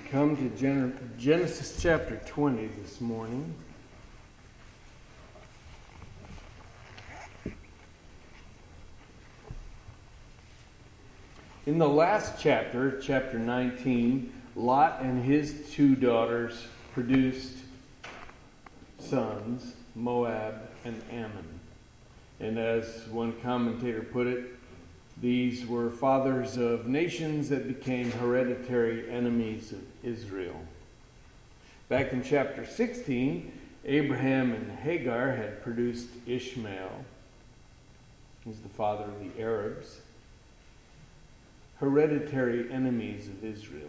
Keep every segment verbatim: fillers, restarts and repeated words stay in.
come to Gen- Genesis chapter twenty this morning. In the last chapter, chapter nineteen, Lot and his two daughters produced sons, Moab and Ammon. And as one commentator put it, these were fathers of nations that became hereditary enemies of Israel. Back in chapter sixteen, Abraham and Hagar had produced Ishmael. He's the father of the Arabs. Hereditary enemies of Israel.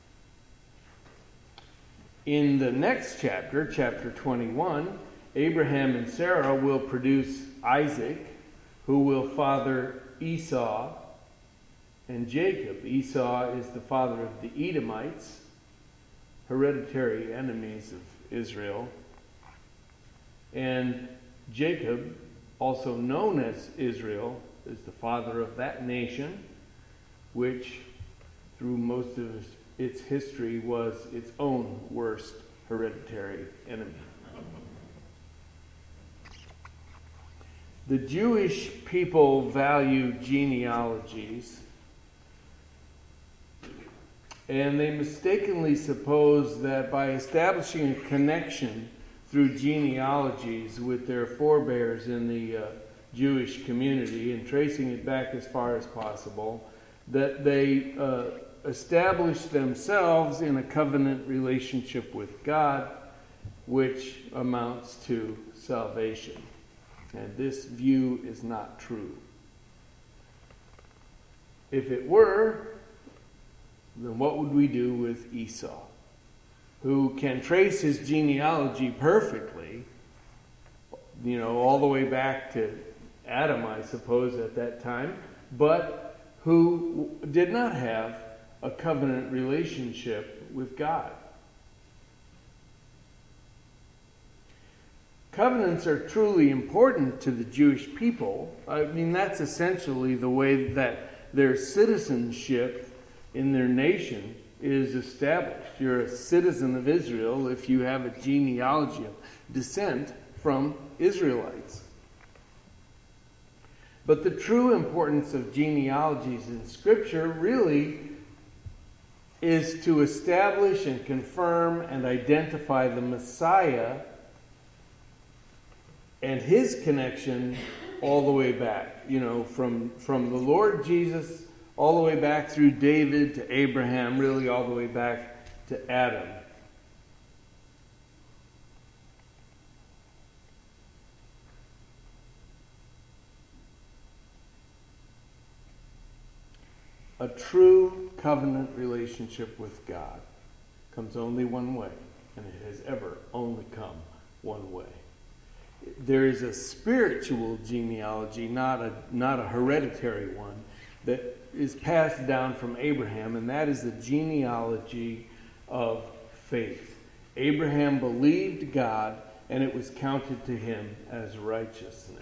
In the next chapter, chapter twenty-one, Abraham and Sarah will produce Isaac, who will father Esau and Jacob. Esau is the father of the Edomites, hereditary enemies of Israel. And Jacob, also known as Israel, is the father of that nation, which through most of its history was its own worst hereditary enemy. The Jewish people value genealogies, and they mistakenly suppose that by establishing a connection through genealogies with their forebears in the uh, Jewish community and tracing it back as far as possible, that they uh, establish themselves in a covenant relationship with God, which amounts to salvation. And this view is not true. If it were, then what would we do with Esau, who can trace his genealogy perfectly, you know, all the way back to Adam, I suppose, at that time, but who did not have a covenant relationship with God? Covenants are truly important to the Jewish people. I mean, that's essentially the way that their citizenship in their nation is established. You're a citizen of Israel if you have a genealogy of descent from Israelites. But the true importance of genealogies in Scripture really is to establish and confirm and identify the Messiah and his connection all the way back, you know, from, from the Lord Jesus all the way back through David to Abraham, really all the way back to Adam. A true covenant relationship with God comes only one way, and it has ever only come one way. There is a spiritual genealogy, not a not a hereditary one, that is passed down from Abraham, and that is the genealogy of faith. Abraham believed God, and it was counted to him as righteousness.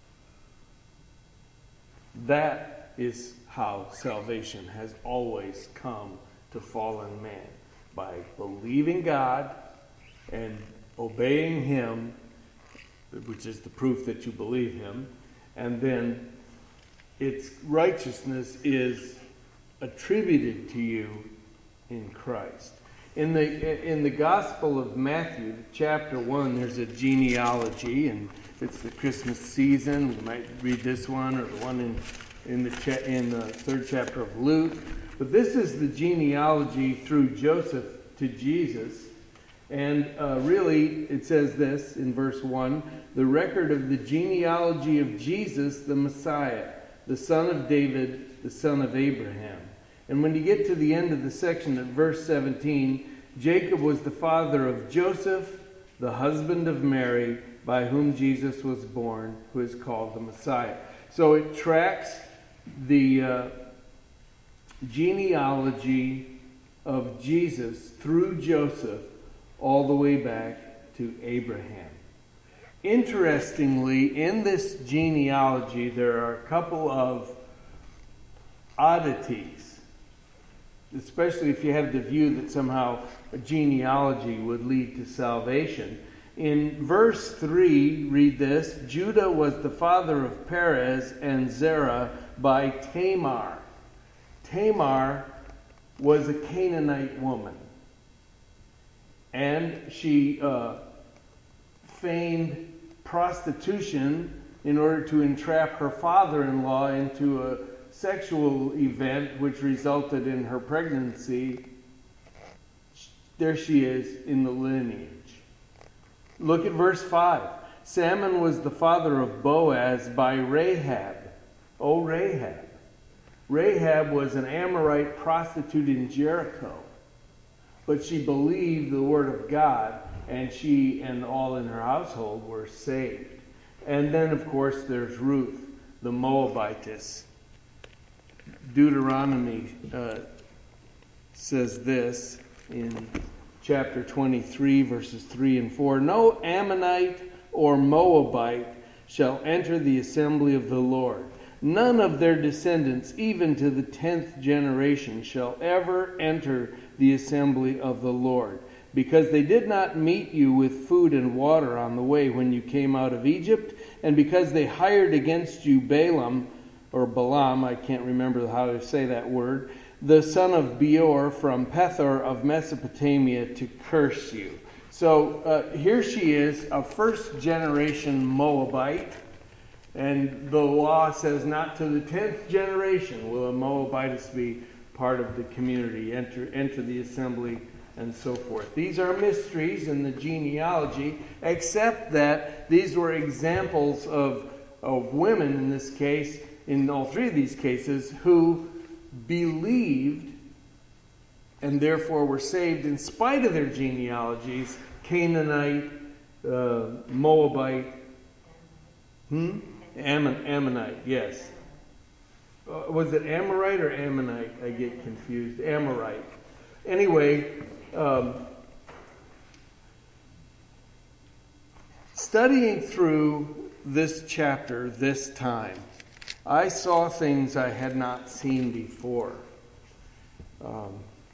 That is how salvation has always come to fallen man, by believing God and obeying him, which is the proof that you believe him, and then its righteousness is attributed to you in Christ. In the in the Gospel of Matthew, chapter one, there's a genealogy, and it's the Christmas season. We might read this one or the one in in the cha- in the third chapter of Luke. But this is the genealogy through Joseph to Jesus. And uh, really, it says this in verse one, the record of the genealogy of Jesus, the Messiah, the son of David, the son of Abraham. And when you get to the end of the section at verse seventeen, Jacob was the father of Joseph, the husband of Mary, by whom Jesus was born, who is called the Messiah. So it tracks the uh, genealogy of Jesus through Joseph all the way back to Abraham. Interestingly, in this genealogy, there are a couple of oddities. especially if you have the view that somehow a genealogy would lead to salvation. In verse three, read this: Judah was the father of Perez and Zerah by Tamar. Tamar was a Canaanite woman, and she uh, feigned prostitution in order to entrap her father-in-law into a sexual event which resulted in her pregnancy. There she is in the lineage. Look at verse five. Salmon was the father of Boaz by Rahab. Oh, Rahab. Rahab was an Amorite prostitute in Jericho, but she believed the word of God, and she and all in her household were saved. And then, of course, there's Ruth, the Moabitess. Deuteronomy uh, says this in chapter twenty-three, verses three and four. No Ammonite or Moabite shall enter the assembly of the Lord. None of their descendants, even to the tenth generation, shall ever enter the assembly of the Lord, because they did not meet you with food and water on the way when you came out of Egypt, and because they hired against you Balaam, or Balaam, I can't remember how to say that word, the son of Beor from Pethor of Mesopotamia, to curse you. So uh, here she is, a first generation Moabite, and the law says not to the tenth generation will a Moabitess be part of the community, enter, enter the assembly, and so forth. These are mysteries in the genealogy, except that these were examples of, of women, in this case, in all three of these cases, who believed and therefore were saved in spite of their genealogies. Canaanite, uh, Moabite, hmm? Ammon, Ammonite, yes. Uh, was it Amorite or Ammonite? I get confused. Amorite. Anyway, um, studying through this chapter this time, I saw things I had not seen before. Um,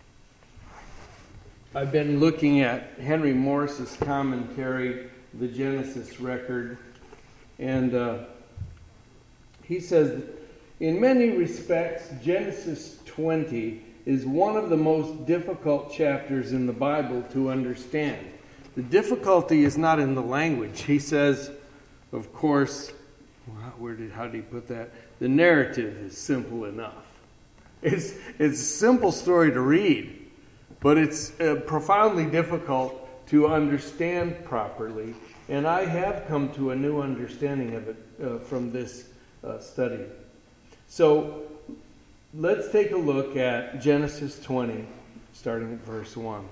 I've been looking at Henry Morris's commentary, the Genesis record, and uh, he says, in many respects, Genesis twenty is one of the most difficult chapters in the Bible to understand. The difficulty is not in the language. He says, of course, where did how did he put that? The narrative is simple enough. It's it's a simple story to read, but it's uh, profoundly difficult to understand properly. And I have come to a new understanding of it uh, from this uh, study. So let's take a look at Genesis twenty, starting at verse one.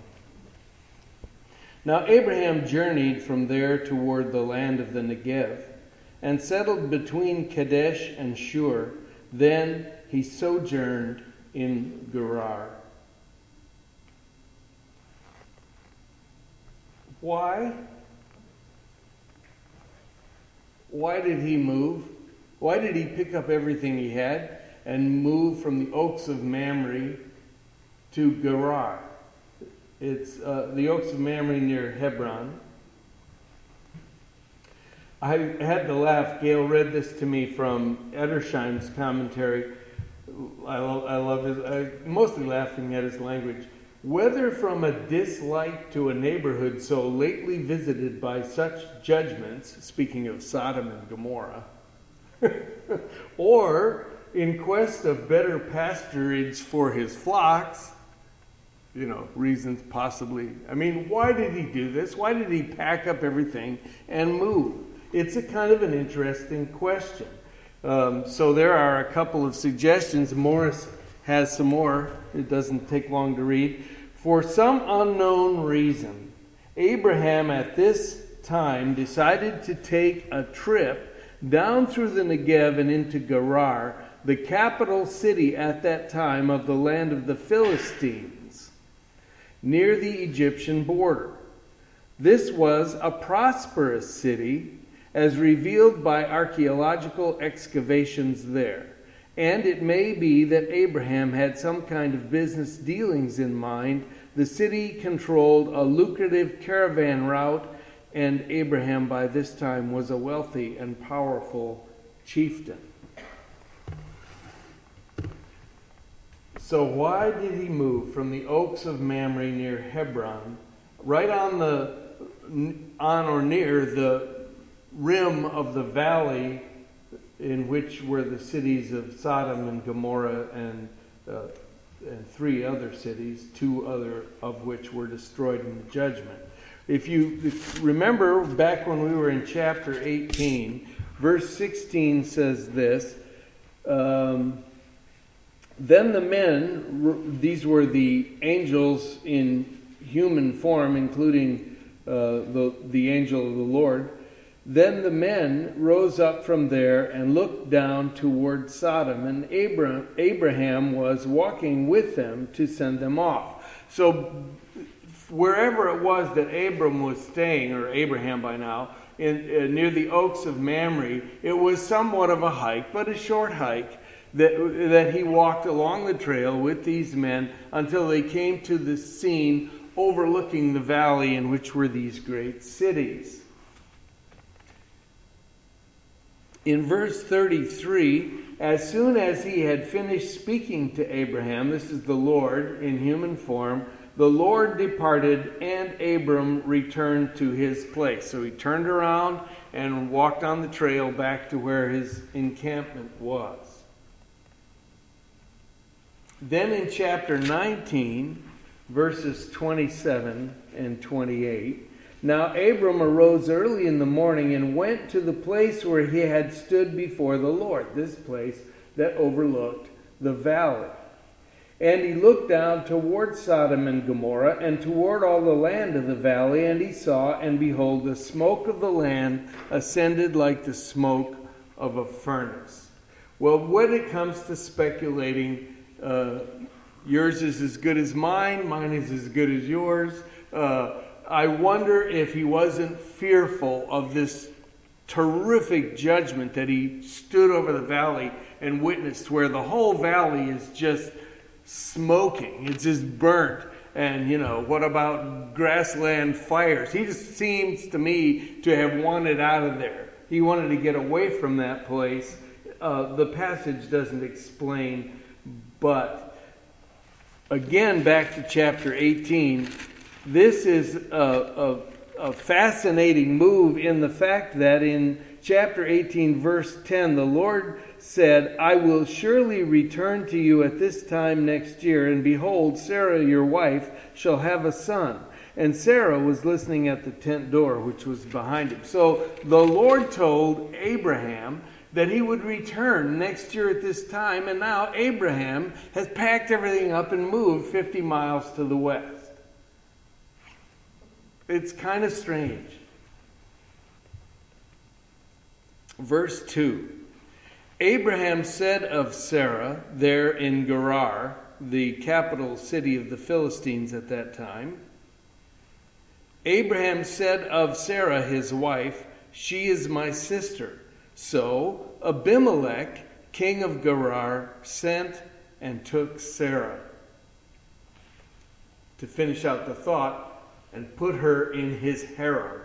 Now Abraham journeyed from there toward the land of the Negev, and settled between Kadesh and Shur. Then he sojourned in Gerar. Why? Why did he move? Why did he pick up everything he had and move from the Oaks of Mamre to Gerar? It's uh, the Oaks of Mamre near Hebron. I had to laugh. Gail read this to me from Edersheim's commentary. I love, I love his, I'm mostly laughing at his language. Whether from a dislike to a neighborhood so lately visited by such judgments, speaking of Sodom and Gomorrah, or in quest of better pasturage for his flocks, you know, reasons possibly. I mean, why did he do this? Why did he pack up everything and move? It's a kind of an interesting question. Um, so there are a couple of suggestions. Morris has some more. It doesn't take long to read. For some unknown reason, Abraham at this time decided to take a trip down through the Negev and into Gerar, the capital city at that time of the land of the Philistines, near the Egyptian border. This was a prosperous city, as revealed by archaeological excavations there, And it may be that Abraham had some kind of business dealings in mind. The city controlled a lucrative caravan route, and Abraham by this time was a wealthy and powerful chieftain. So why did he move from the Oaks of Mamre near Hebron, right on the on or near the rim of the valley in which were the cities of Sodom and Gomorrah and, uh, and three other cities, two other of which were destroyed in the judgment? If you remember back when we were in chapter eighteen, verse sixteen says this, um, then the men, these were the angels in human form, including uh, the, the angel of the Lord, then the men rose up from there and looked down toward Sodom, and Abraham, Abraham was walking with them to send them off. So wherever it was that Abram was staying, or Abraham by now, in, uh, near the Oaks of Mamre, it was somewhat of a hike, but a short hike, that, that he walked along the trail with these men until they came to the scene overlooking the valley in which were these great cities. In verse thirty-three, as soon as he had finished speaking to Abraham, this is the Lord in human form, the Lord departed and Abram returned to his place. So he turned around and walked on the trail back to where his encampment was. Then in chapter nineteen, verses twenty-seven and twenty-eight, now Abram arose early in the morning and went to the place where he had stood before the Lord, this place that overlooked the valley. And he looked down toward Sodom and Gomorrah and toward all the land of the valley, and he saw, and behold, the smoke of the land ascended like the smoke of a furnace. Well, when it comes to speculating, uh, yours is as good as mine, mine is as good as yours. Uh, I wonder if he wasn't fearful of this terrific judgment that he stood over the valley and witnessed, where the whole valley is just smoking. It's just burnt. And, you know, what about grassland fires? He just seems to me to have wanted out of there. He wanted to get away from that place. Uh, the passage doesn't explain, but again, back to chapter eighteen, this is a, a, a fascinating move in the fact that in chapter eighteen, verse ten, the Lord said, I will surely return to you at this time next year, and behold, Sarah your wife shall have a son. And Sarah was listening at the tent door, which was behind him. So the Lord told Abraham that he would return next year at this time, and now Abraham has packed everything up and moved fifty miles to the west. It's kind of strange. Verse two. Abraham said of Sarah there in Gerar, the capital city of the Philistines at that time, Abraham said of Sarah his wife, she is my sister. So Abimelech, king of Gerar, sent and took Sarah. To finish out the thought, and put her in his harem.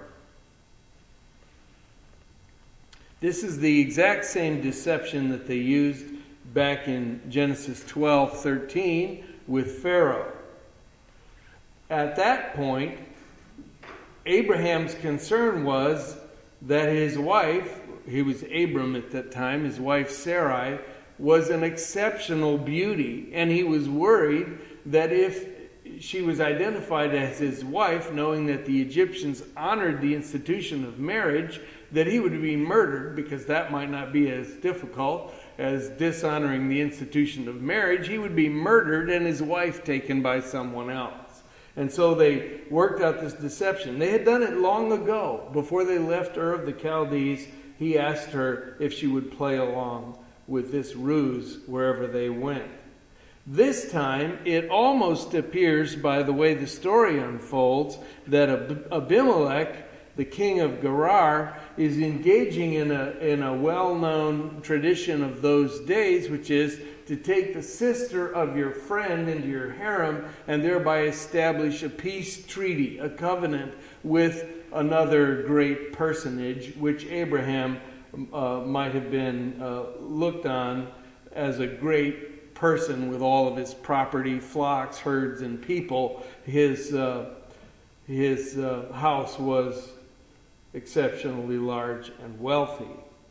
This is the exact same deception that they used back in Genesis twelve thirteen with Pharaoh. At that point, Abraham's concern was that his wife, he was Abram at that time, his wife Sarai, was an exceptional beauty, and he was worried that if she was identified as his wife, knowing that the Egyptians honored the institution of marriage, that he would be murdered, because that might not be as difficult as dishonoring the institution of marriage. He would be murdered and his wife taken by someone else. And so they worked out this deception. They had done it long ago. Before they left Ur of the Chaldees, he asked her if she would play along with this ruse wherever they went. This time, it almost appears, by the way the story unfolds, that Abimelech, the king of Gerar, is engaging in a, in a well-known tradition of those days, which is to take the sister of your friend into your harem and thereby establish a peace treaty, a covenant with another great personage, which Abraham uh, might have been uh, looked on as a great person with all of his property, flocks, herds, and people. His uh, his uh, house was exceptionally large and wealthy.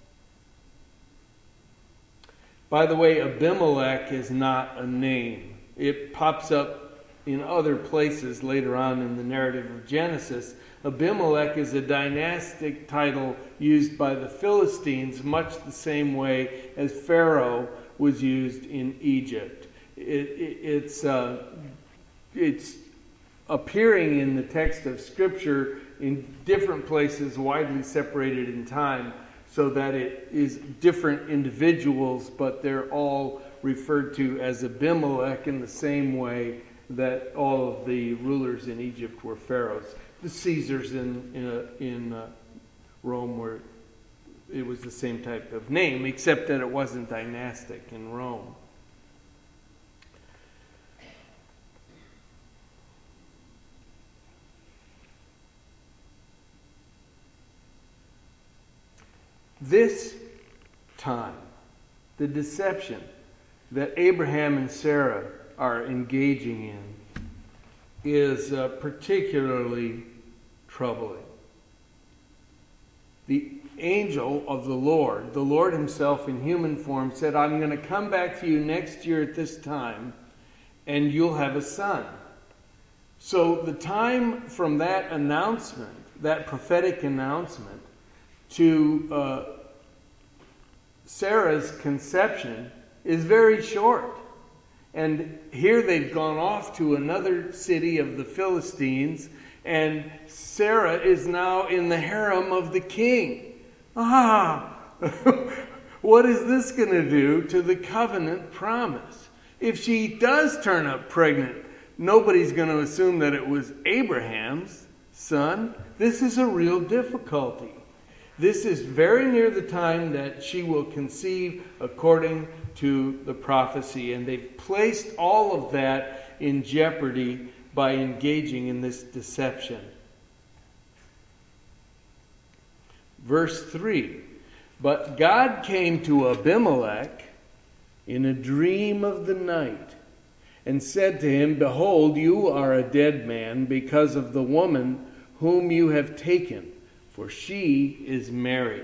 By the way, Abimelech is not a name. It pops up in other places later on in the narrative of Genesis. Abimelech is a dynastic title used by the Philistines, much the same way as Pharaoh was used in Egypt. It, it, it's, uh, it's appearing in the text of Scripture in different places, widely separated in time, so that it is different individuals, but they're all referred to as Abimelech in the same way that all of the rulers in Egypt were pharaohs. The Caesars in in, uh, in uh, Rome were, it was the same type of name, except that it wasn't dynastic in Rome. This time, the deception that Abraham and Sarah are engaging in is uh, particularly troubling. The angel of the Lord, the Lord himself in human form, said, I'm going to come back to you next year at this time, and you'll have a son. So the time from that announcement, that prophetic announcement, to uh, Sarah's conception is very short. And here they've gone off to another city of the Philistines, and Sarah is now in the harem of the king. Ah, what is this going to do to the covenant promise? If she does turn up pregnant, nobody's going to assume that it was Abraham's son. This is a real difficulty. This is very near the time that she will conceive according to the prophecy. And they've placed all of that in jeopardy by engaging in this deception. Verse three. But God came to Abimelech in a dream of the night and said to him, Behold, you are a dead man because of the woman whom you have taken, for she is married.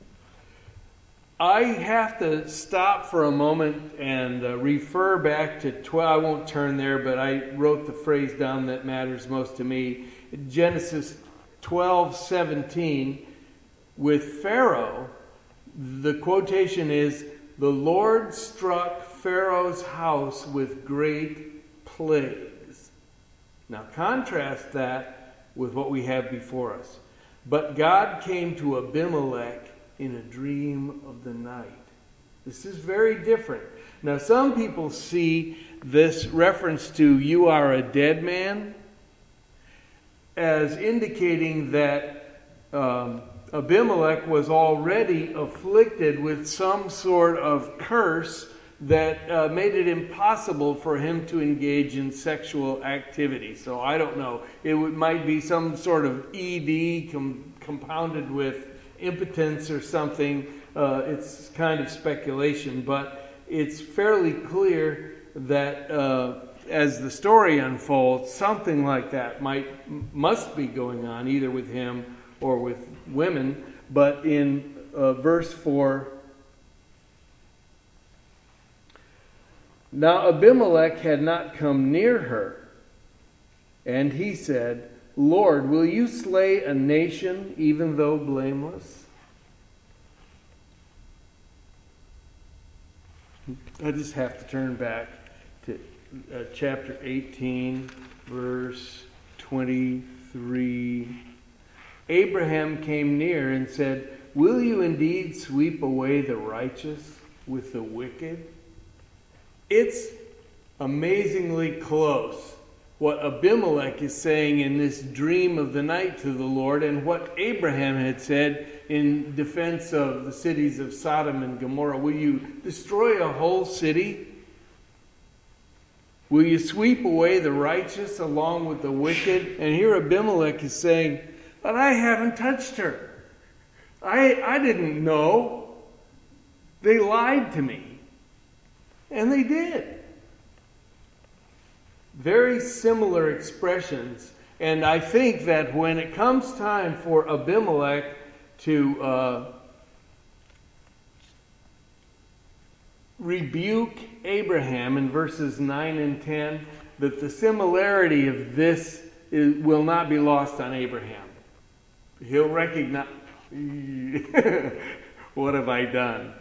I have to stop for a moment and uh, refer back to twelve. I won't turn there, but I wrote the phrase down that matters most to me. Genesis twelve seventeen. With Pharaoh, the quotation is, the Lord struck Pharaoh's house with great plagues. Now contrast that with what we have before us. But God came to Abimelech in a dream of the night. This is very different. Now some people see this reference to you are a dead man as indicating that um, Abimelech was already afflicted with some sort of curse that uh, made it impossible for him to engage in sexual activity. So I don't know. It would, might be some sort of E D com- compounded with impotence or something. Uh, it's kind of speculation, but it's fairly clear that uh, as the story unfolds, something like that might must be going on, either with him or with women. But in uh, verse four, now Abimelech had not come near her, and he said, Lord, will you slay a nation even though blameless? I just have to turn back to uh, chapter eighteen, verse twenty-three. Abraham came near and said, will you indeed sweep away the righteous with the wicked? It's amazingly close what Abimelech is saying in this dream of the night to the Lord, and what Abraham had said in defense of the cities of Sodom and Gomorrah. Will you destroy a whole city? Will you sweep away the righteous along with the wicked? And here Abimelech is saying, but I haven't touched her. I, I didn't know. They lied to me. And they did. Very similar expressions. And I think that when it comes time for Abimelech to uh, rebuke Abraham in verses nine and ten, that the similarity of this is, will not be lost on Abraham. He'll recognize, what have I done?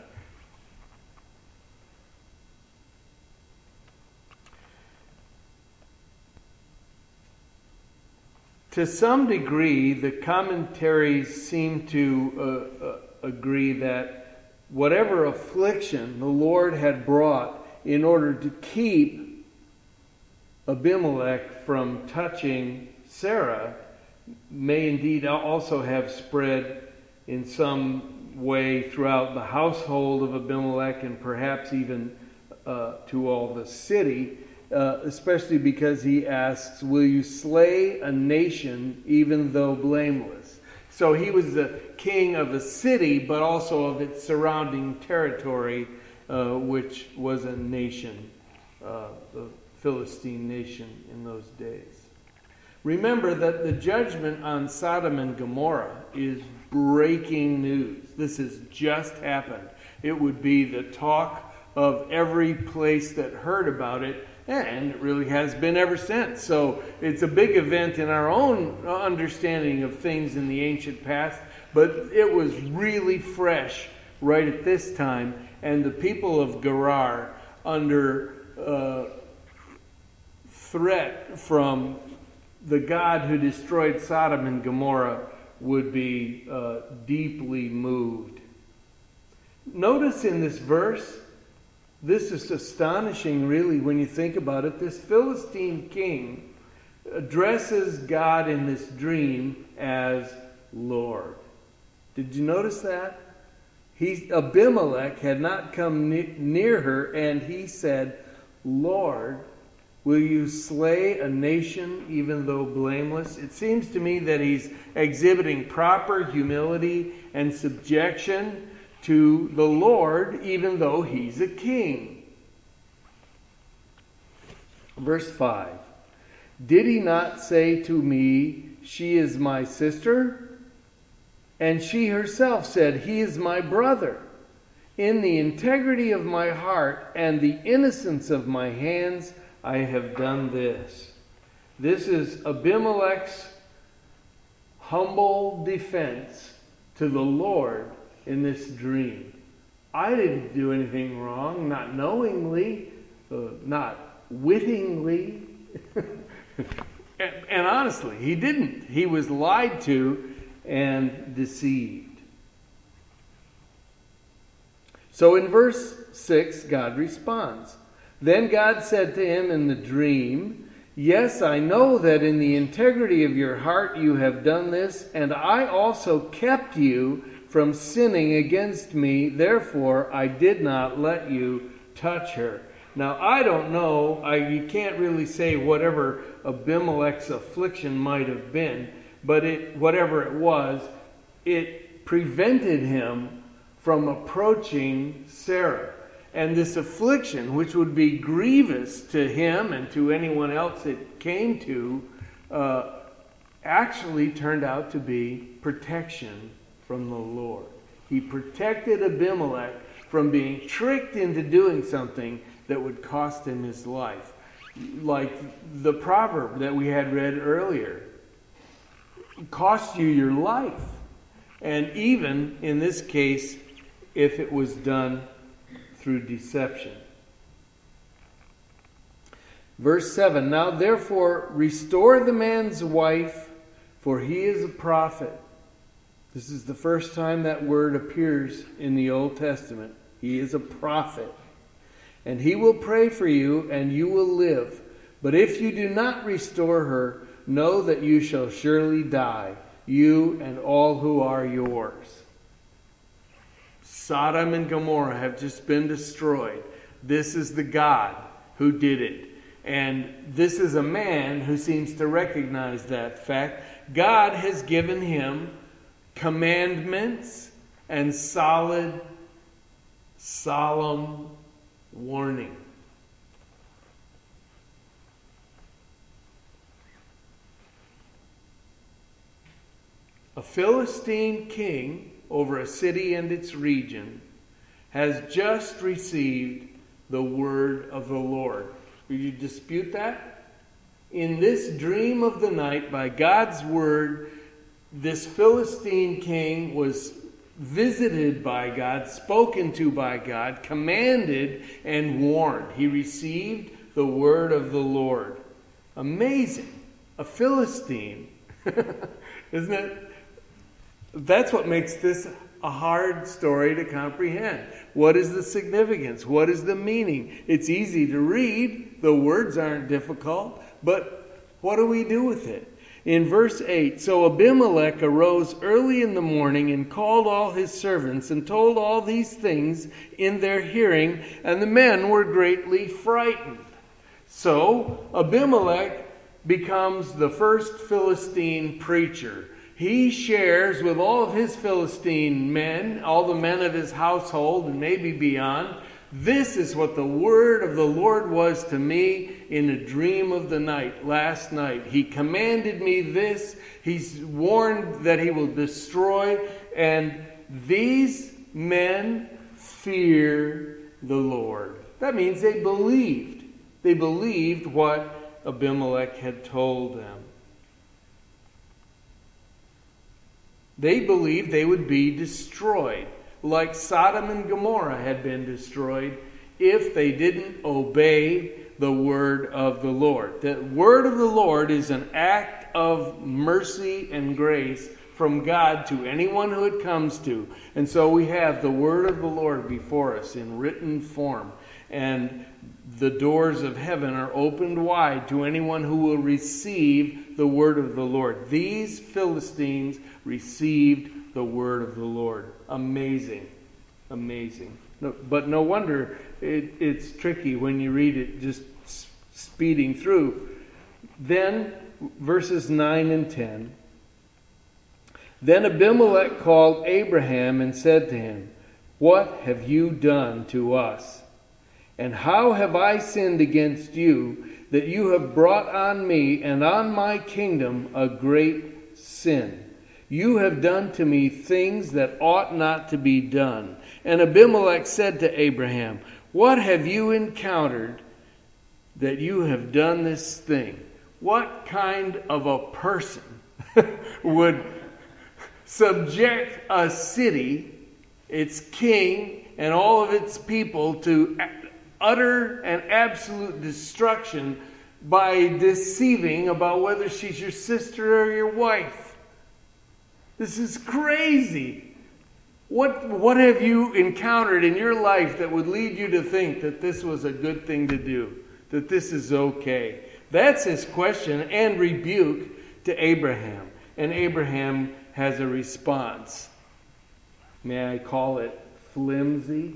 To some degree, the commentaries seem to uh, uh, agree that whatever affliction the Lord had brought in order to keep Abimelech from touching Sarah may indeed also have spread in some way throughout the household of Abimelech and perhaps even uh, to all the city. Uh, especially because he asks, will you slay a nation even though blameless? So he was the king of a city, but also of its surrounding territory, uh, which was a nation, uh, the Philistine nation in those days. Remember that the judgment on Sodom and Gomorrah is breaking news. This has just happened. It would be the talk of every place that heard about it, and it really has been ever since. So it's a big event in our own understanding of things in the ancient past, but it was really fresh right at this time. And the people of Gerar, under uh, threat from the God who destroyed Sodom and Gomorrah, would be uh, deeply moved. Notice in this verse, this is astonishing, really, when you think about it. This Philistine king addresses God in this dream as Lord. Did you notice that? He, Abimelech had not come ne- near her, and he said, Lord, will you slay a nation even though blameless? It seems to me that he's exhibiting proper humility and subjection to the Lord, even though he's a king. Verse five. Did he not say to me, she is my sister? And she herself said, he is my brother. In the integrity of my heart and the innocence of my hands, I have done this. This is Abimelech's humble defense to the Lord in this dream. I didn't do anything wrong, not knowingly, uh, not wittingly. and, and honestly, he didn't. He was lied to and deceived. So in verse six, God responds. Then God said to him in the dream, yes, I know that in the integrity of your heart you have done this, and I also kept you from sinning against me. Therefore, I did not let you touch her. Now, I don't know. I, you can't really say whatever Abimelech's affliction might have been, but it, whatever it was, it prevented him from approaching Sarah. And this affliction, which would be grievous to him and to anyone else it came to, uh, actually turned out to be protection from the Lord. He protected Abimelech from being tricked into doing something that would cost him his life. Like the proverb that we had read earlier. It cost you your life. And even in this case, if it was done through deception. Verse seven, now therefore restore the man's wife, for he is a prophet. This is the first time that word appears in the Old Testament. He is a prophet. And he will pray for you, and you will live. But if you do not restore her, know that you shall surely die, you and all who are yours. Sodom and Gomorrah have just been destroyed. This is the God who did it. And this is a man who seems to recognize that fact. God has given him commandments and solid, solemn warning. A Philistine king over a city and its region has just received the word of the Lord. Will you dispute that? In this dream of the night, by God's word, this Philistine king was visited by God, spoken to by God, commanded and warned. He received the word of the Lord. Amazing. A Philistine. Isn't it? That's what makes this a hard story to comprehend. What is the significance? What is the meaning? It's easy to read. The words aren't difficult. But what do we do with it? In verse eight, so Abimelech arose early in the morning and called all his servants and told all these things in their hearing, and the men were greatly frightened. So Abimelech becomes the first Philistine preacher. He shares with all of his Philistine men, all the men of his household, and maybe beyond, this is what the word of the Lord was to me in a dream of the night, last night. He commanded me this. He's warned that he will destroy. And these men fear the Lord. That means they believed. They believed what Abimelech had told them. They believed they would be destroyed, like Sodom and Gomorrah had been destroyed, if they didn't obey the word of the Lord. The word of the Lord is an act of mercy and grace from God to anyone who it comes to. And so we have the word of the Lord before us in written form. And the doors of heaven are opened wide to anyone who will receive the word of the Lord. These Philistines received the word of the Lord. Amazing. Amazing. No, but no wonder it, it's tricky when you read it just speeding through. Then, verses nine and ten. Then Abimelech called Abraham and said to him, "What have you done to us? And how have I sinned against you, that you have brought on me and on my kingdom a great sin? You have done to me things that ought not to be done." And Abimelech said to Abraham, "What have you encountered that you have done this thing?" What kind of a person would subject a city, its king, and all of its people to utter and absolute destruction by deceiving about whether she's your sister or your wife? This is crazy. What, what have you encountered in your life that would lead you to think that this was a good thing to do? That this is okay? That's his question and rebuke to Abraham. And Abraham has a response. May I call it flimsy?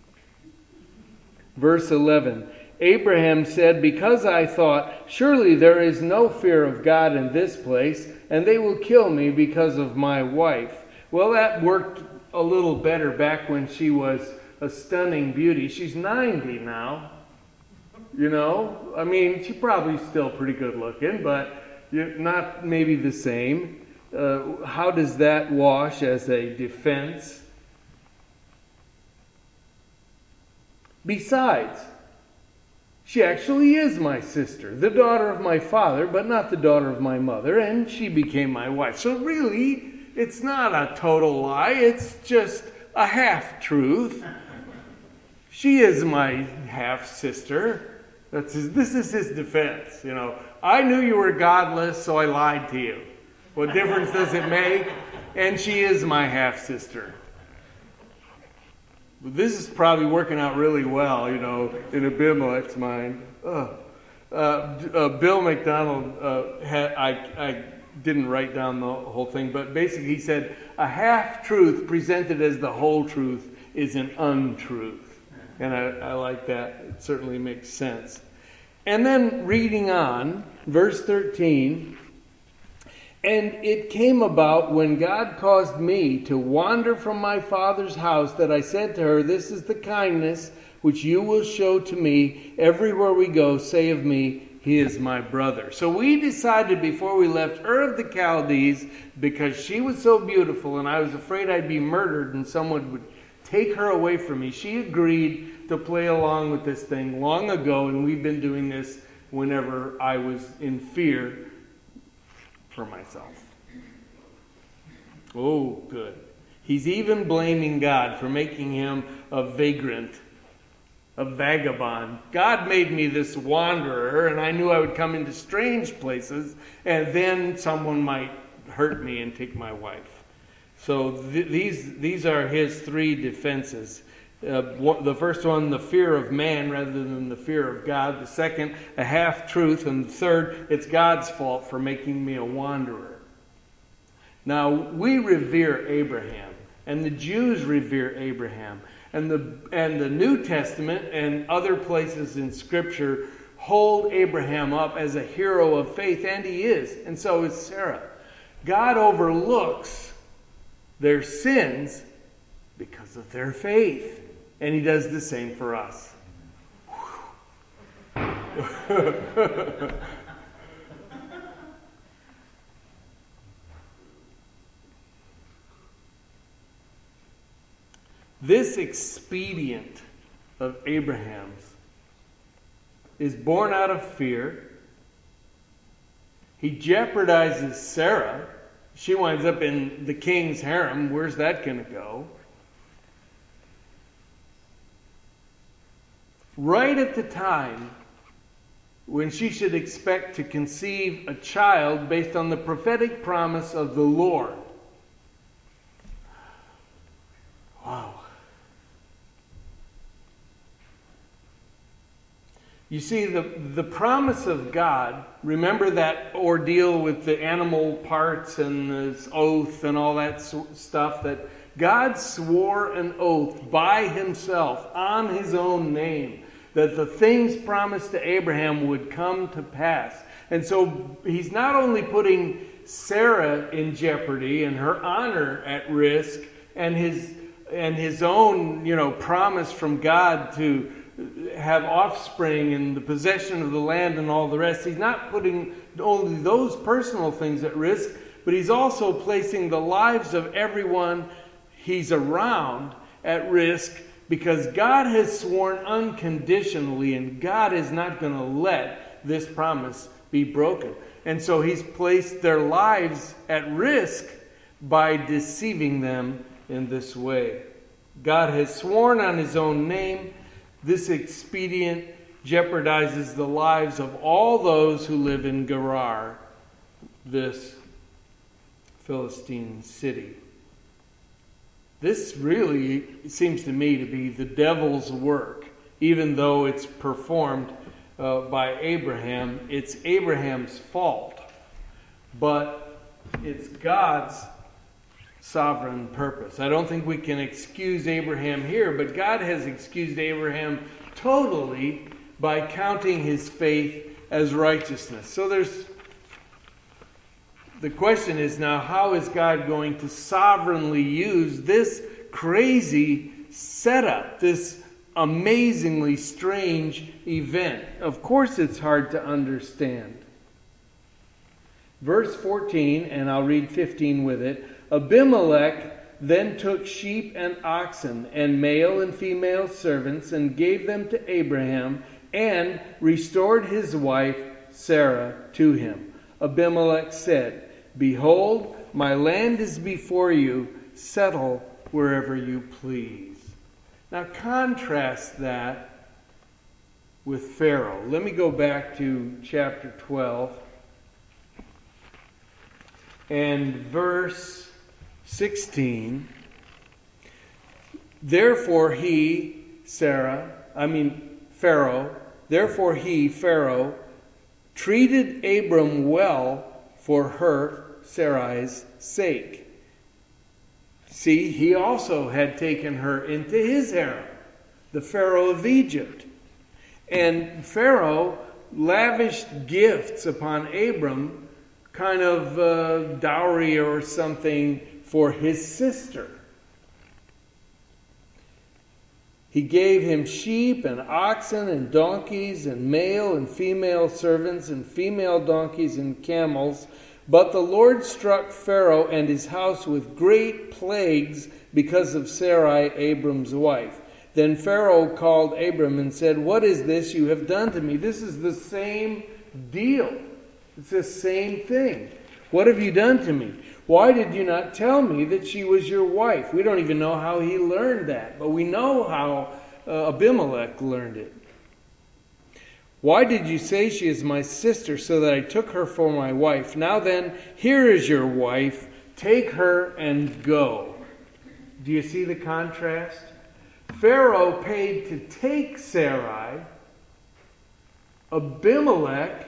Verse eleven. Abraham said, "Because I thought, surely there is no fear of God in this place, and they will kill me because of my wife." Well, that worked a little better back when she was a stunning beauty. She's ninety now. You know, I mean, she's probably still pretty good looking, but not maybe the same. Uh, how does that wash as a defense? Besides, she actually is my sister, the daughter of my father, but not the daughter of my mother, and she became my wife. So really, it's not a total lie, it's just a half-truth. She is my half-sister. That's his, this is his defense. You know, I knew you were godless, so I lied to you. What difference does it make? And she is my half-sister. This is probably working out really well, you know, in Abimelech's mind. Ugh. Uh, uh, Bill McDonald, uh, had, I, I didn't write down the whole thing, but basically he said, a half-truth presented as the whole truth is an untruth. And I, I like that. It certainly makes sense. And then reading on, verse thirteen, and it came about when God caused me to wander from my father's house that I said to her, this is the kindness which you will show to me everywhere we go. Say of me, he is my brother. So we decided before we left Ur of the Chaldees, because she was so beautiful and I was afraid I'd be murdered and someone would take her away from me. She agreed to play along with this thing long ago, and we've been doing this whenever I was in fear for myself. Oh, good. He's even blaming God for making him a vagrant, a vagabond. God made me this wanderer, and I knew I would come into strange places, and then someone might hurt me and take my wife. So th- these these are his three defenses. Uh, what, the first one, the fear of man rather than the fear of God. The second, a half-truth. And the third, it's God's fault for making me a wanderer. Now, we revere Abraham, and the Jews revere Abraham. And the and the New Testament and other places in Scripture hold Abraham up as a hero of faith, and he is, and so is Sarah. God overlooks their sins because of their faith, and he does the same for us. This expedient of Abraham's is born out of fear. He jeopardizes Sarah. She winds up in the king's harem. Where's that going to go? Right at the time when she should expect to conceive a child based on the prophetic promise of the Lord. Wow. You see, the, the promise of God, remember that ordeal with the animal parts and this oath and all that stuff, that God swore an oath by himself on his own name that the things promised to Abraham would come to pass. And so he's not only putting Sarah in jeopardy and her honor at risk and his and his own, you know, promise from God to have offspring and the possession of the land and all the rest. He's not putting only those personal things at risk, but he's also placing the lives of everyone he's around at risk, because God has sworn unconditionally, and God is not going to let this promise be broken. And so he's placed their lives at risk by deceiving them in this way. God has sworn on his own name. This expedient jeopardizes the lives of all those who live in Gerar, this Philistine city. This really seems to me to be the devil's work, even though it's performed uh, by Abraham. It's Abraham's fault, but it's God's sovereign purpose. I don't think we can excuse Abraham here, but God has excused Abraham totally by counting his faith as righteousness. So there's the question is now, how is God going to sovereignly use this crazy setup, this amazingly strange event? Of course it's hard to understand. Verse fourteen, and I'll read fifteen with it. Abimelech then took sheep and oxen and male and female servants and gave them to Abraham and restored his wife Sarah to him. Abimelech said, "Behold, my land is before you. Settle wherever you please." Now contrast that with Pharaoh. Let me go back to chapter twelve and verse sixteen. Therefore he, Sarah, I mean Pharaoh, therefore he, Pharaoh, treated Abram well for her, Sarai's sake. See, he also had taken her into his harem, the Pharaoh of Egypt. And Pharaoh lavished gifts upon Abram, kind of uh, dowry or something for his sister. He gave him sheep and oxen and donkeys and male and female servants and female donkeys and camels. But the Lord struck Pharaoh and his house with great plagues because of Sarai, Abram's wife. Then Pharaoh called Abram and said, "What is this you have done to me?" This is the same deal. It's the same thing. "What have you done to me? Why did you not tell me that she was your wife?" We don't even know how he learned that, but we know how uh, Abimelech learned it. "Why did you say she is my sister so that I took her for my wife? Now then, here is your wife. Take her and go." Do you see the contrast? Pharaoh paid to take Sarai. Abimelech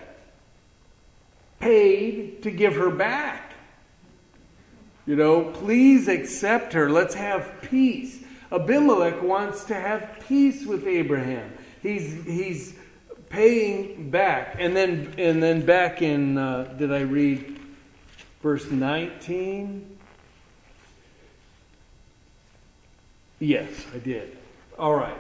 paid to give her back. You know, please accept her. Let's have peace. Abimelech wants to have peace with Abraham. He's he's paying back. And then and then back in uh, did I read verse nineteen? Yes, I did. All right.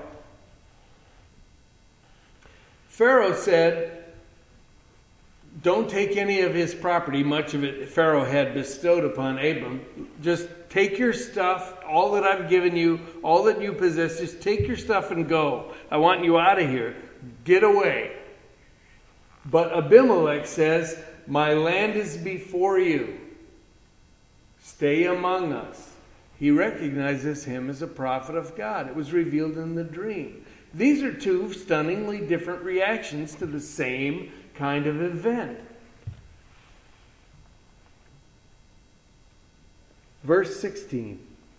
Pharaoh said, "Don't take any of his property." Much of it Pharaoh had bestowed upon Abram. "Just take your stuff, all that I've given you, all that you possess. Just take your stuff and go. I want you out of here. Get away." But Abimelech says, "My land is before you. Stay among us." He recognizes him as a prophet of God. It was revealed in the dream. These are two stunningly different reactions to the same kind of event. Verse sixteen.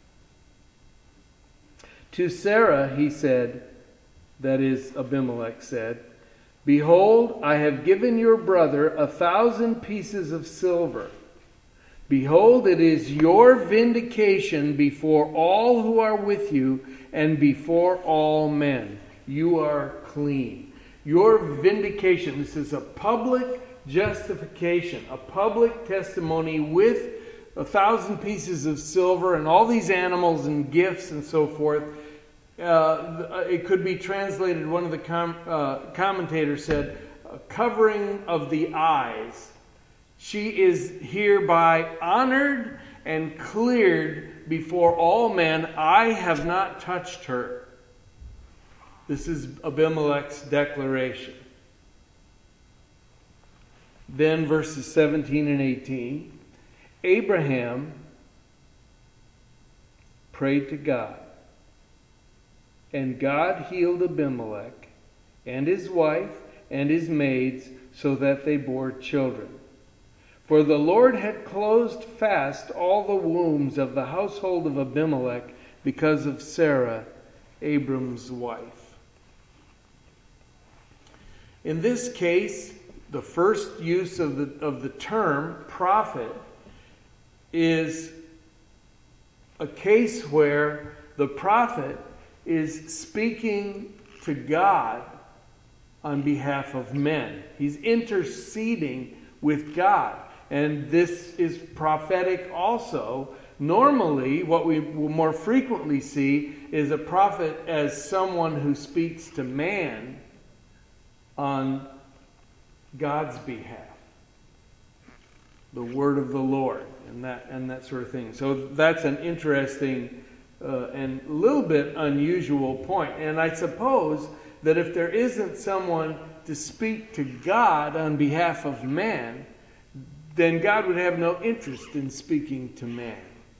To Sarah he said, that is, Abimelech said, "Behold, I have given your brother a thousand pieces of silver. Behold, it is your vindication before all who are with you and before all men. You are clean." Your vindication. This is a public justification, a public testimony with a thousand pieces of silver and all these animals and gifts and so forth. Uh, it could be translated, one of the com- uh, commentators said, a covering of the eyes. She is hereby honored and cleared before all men. I have not touched her. This is Abimelech's declaration. Then verses seventeen and eighteen. Abraham prayed to God, and God healed Abimelech and his wife and his maids so that they bore children. For the Lord had closed fast all the wombs of the household of Abimelech because of Sarah, Abram's wife. In this case, the first use of the, of the term prophet is a case where the prophet is speaking to God on behalf of men. He's interceding with God. And this is prophetic also. Normally, what we will more frequently see is a prophet as someone who speaks to man on God's behalf. The word of the Lord and that and that sort of thing. So that's an interesting uh, and a little bit unusual point. And I suppose that if there isn't someone to speak to God on behalf of man, then God would have no interest in speaking to man.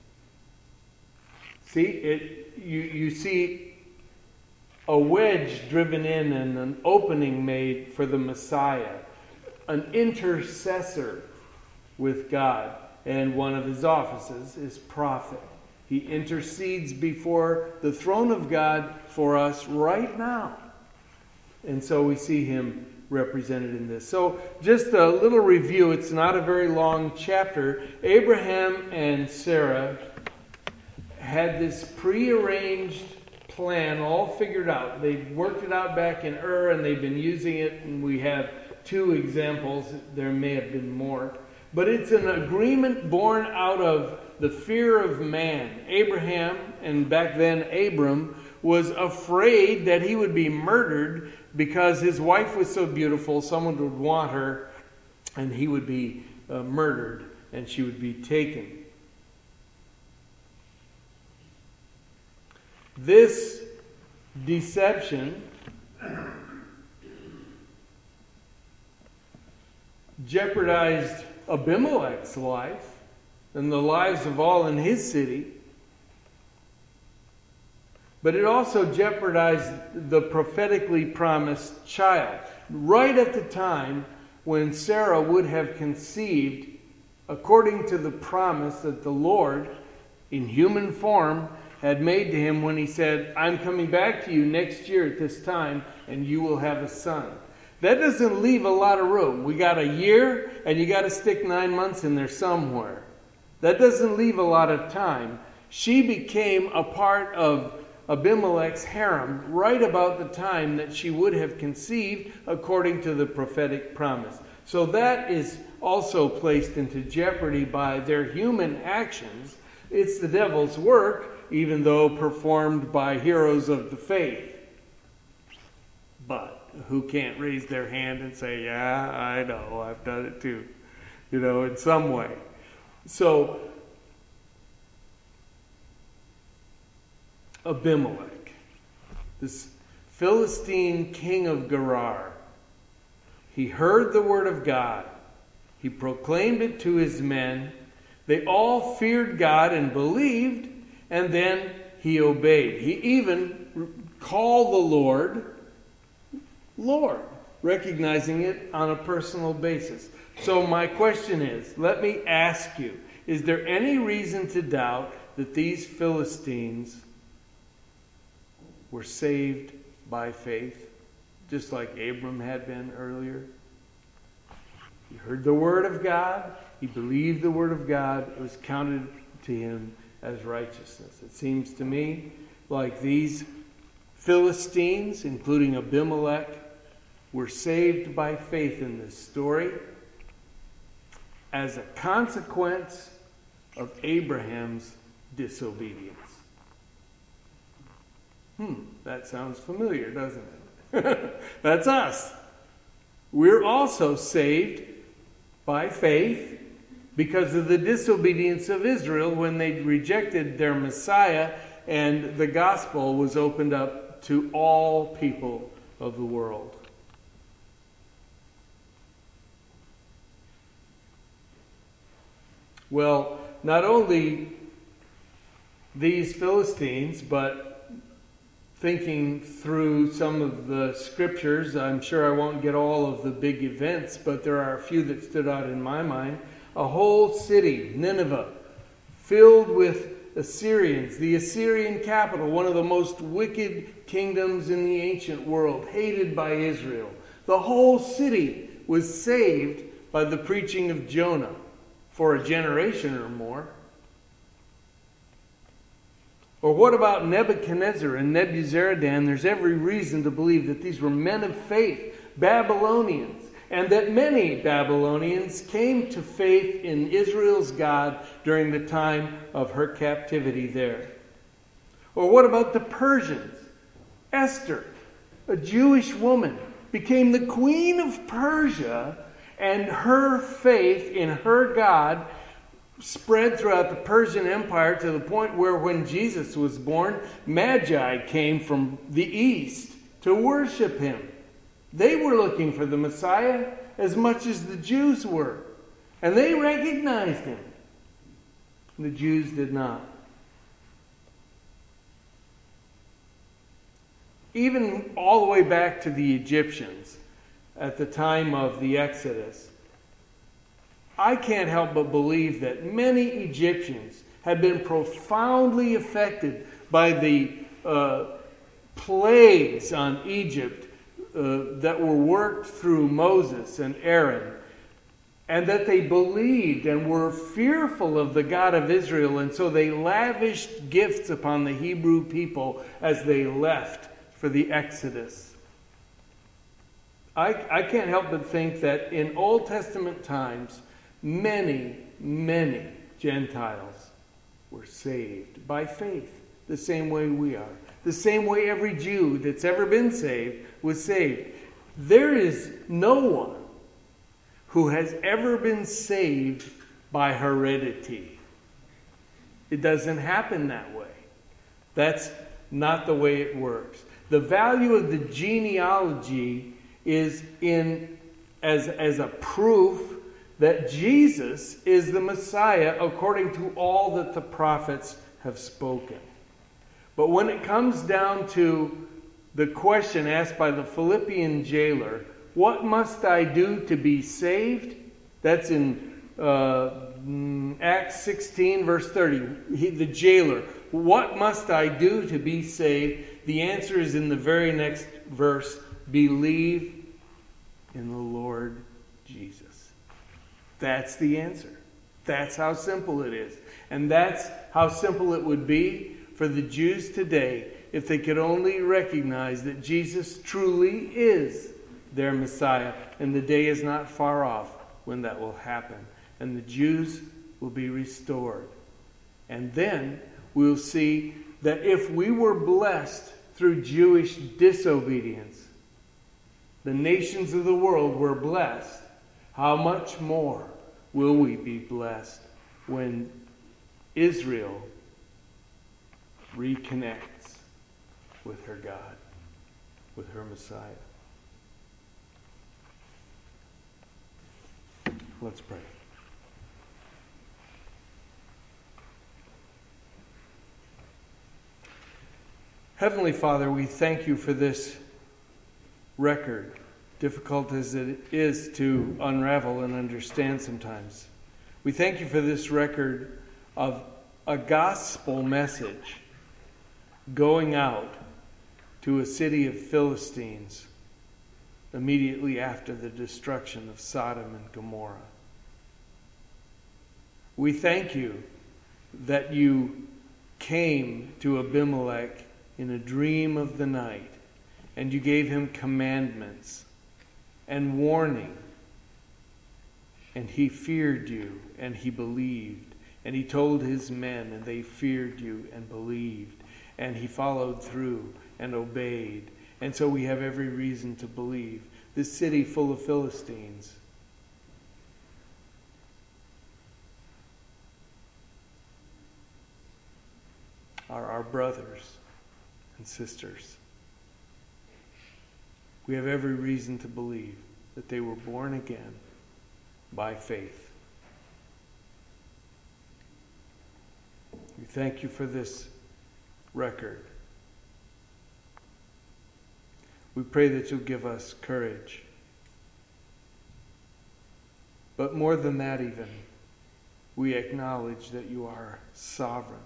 See, it you you see a wedge driven in and an opening made for the Messiah, an intercessor with God, and one of his offices is prophet. He intercedes before the throne of God for us right now. And so we see him represented in this. So just a little review. It's not a very long chapter. Abraham and Sarah had this prearranged plan all figured out. They worked it out back in Ur, and they've been using it, and we have two examples. There may have been more. But it's an agreement born out of the fear of man. Abraham, and back then Abram, was afraid that he would be murdered because his wife was so beautiful, someone would want her, and he would be uh, murdered, and she would be taken. This deception jeopardized Abimelech's life and the lives of all in his city. But it also jeopardized the prophetically promised child. Right at the time when Sarah would have conceived, according to the promise that the Lord, in human form, had made to him when he said, I'm coming back to you next year at this time, and you will have a son. That doesn't leave a lot of room. We got a year, and you got to stick nine months in there somewhere. That doesn't leave a lot of time. She became a part of Abimelech's harem right about the time that she would have conceived according to the prophetic promise. So that is also placed into jeopardy by their human actions. It's the devil's work, even though performed by heroes of the faith. But who can't raise their hand and say, yeah, I know, I've done it too, you know, in some way. So, Abimelech, this Philistine king of Gerar, he heard the word of God. He proclaimed it to his men. They all feared God and believed, and then he obeyed. He even called the Lord, Lord, recognizing it on a personal basis. So my question is, let me ask you, is there any reason to doubt that these Philistines were saved by faith, just like Abram had been earlier? He heard the word of God. He believed the word of God. It was counted to him as righteousness. It seems to me like these Philistines, including Abimelech, were saved by faith in this story as a consequence of Abraham's disobedience. Hmm, that sounds familiar, doesn't it? That's us. We're also saved by faith because of the disobedience of Israel when they rejected their Messiah, and the gospel was opened up to all people of the world. Well, not only these Philistines, but thinking through some of the scriptures, I'm sure I won't get all of the big events, but there are a few that stood out in my mind. A whole city, Nineveh, filled with Assyrians, the Assyrian capital, one of the most wicked kingdoms in the ancient world, hated by Israel. The whole city was saved by the preaching of Jonah for a generation or more. Or what about Nebuchadnezzar and Nebuzaradan? There's every reason to believe that these were men of faith, Babylonians, and that many Babylonians came to faith in Israel's God during the time of her captivity there. Or what about the Persians? Esther, a Jewish woman, became the queen of Persia, and her faith in her God spread throughout the Persian Empire to the point where when Jesus was born, Magi came from the east to worship him. They were looking for the Messiah as much as the Jews were. And they recognized him. The Jews did not. Even all the way back to the Egyptians at the time of the Exodus, I can't help but believe that many Egyptians had been profoundly affected by the uh, plagues on Egypt uh, that were worked through Moses and Aaron, and that they believed and were fearful of the God of Israel, and so they lavished gifts upon the Hebrew people as they left for the Exodus. I, I can't help but think that in Old Testament times, many, many Gentiles were saved by faith, the same way we are. The same way every Jew that's ever been saved was saved. There is no one who has ever been saved by heredity. It doesn't happen that way. That's not the way it works. The value of the genealogy is in as, as a proof that Jesus is the Messiah according to all that the prophets have spoken. But when it comes down to the question asked by the Philippian jailer, what must I do to be saved? That's in uh, Acts sixteen, verse thirty. He, the jailer, what must I do to be saved? The answer is in the very next verse, believe in the Lord Jesus. That's the answer. That's how simple it is. And that's how simple it would be for the Jews today if they could only recognize that Jesus truly is their Messiah. And the day is not far off when that will happen. And the Jews will be restored. And then we'll see that if we were blessed through Jewish disobedience, the nations of the world were blessed, how much more will we be blessed when Israel reconnects with her God, with her Messiah? Let's pray. Heavenly Father, we thank you for this record, difficult as it is to unravel and understand sometimes. We thank you for this record of a gospel message going out to a city of Philistines immediately after the destruction of Sodom and Gomorrah. We thank you that you came to Abimelech in a dream of the night, and you gave him commandments and warning, and he feared you, and he believed, and he told his men, and they feared you and believed, and he followed through and obeyed. And so we have every reason to believe. This city full of Philistines are our brothers and sisters. We have every reason to believe that they were born again by faith. We thank you for this record. We pray that you'll give us courage. But more than that even, we acknowledge that you are sovereign.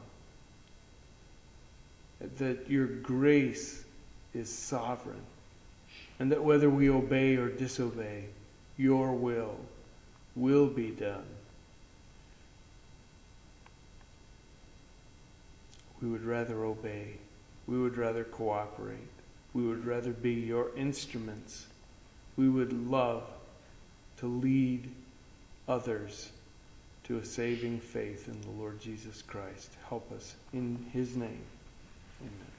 That your grace is sovereign. And that whether we obey or disobey, your will will be done. We would rather obey. We would rather cooperate. We would rather be your instruments. We would love to lead others to a saving faith in the Lord Jesus Christ. Help us in his name. Amen.